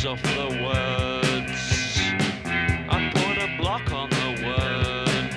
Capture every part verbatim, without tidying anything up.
letters off the words. I put a block on the words.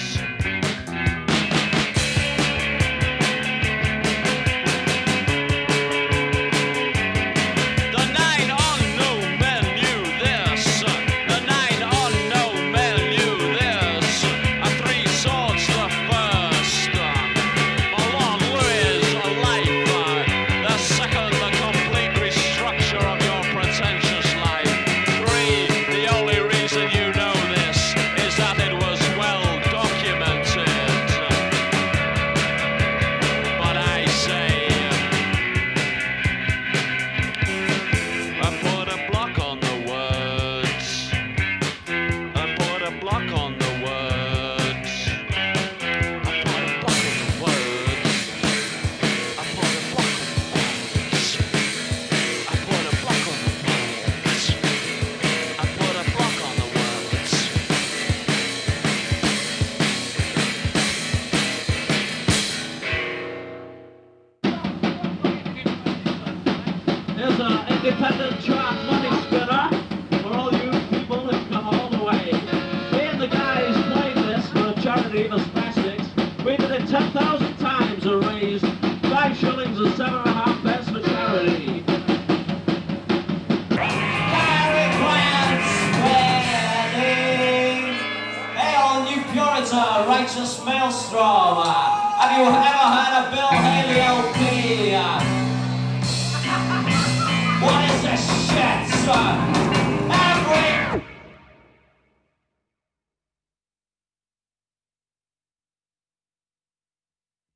The nine unknown men knew this. The nine unknown men knew this. A three swords the first. A Lord Louis a life. The second the complete restructure of your pretentious life. Three, the only reason you know this is that it was well documented. But I say, I put a block on the words. I put a block on the words. I put a block on the words. I put a block on the words. I put a block on the words. I put a block on the words. Here's an independent chart money spinner for all you people who've come all the way. Me and the guys playing this for a charity, the Spastics, we did it ten thousand times and raised five shillings and seven and a half pence for charity. Gary Grant spinning. Hey, all new Puritan, Righteous Maelstrom. Have you ever heard of Bill Haley L P? What is this shit, son?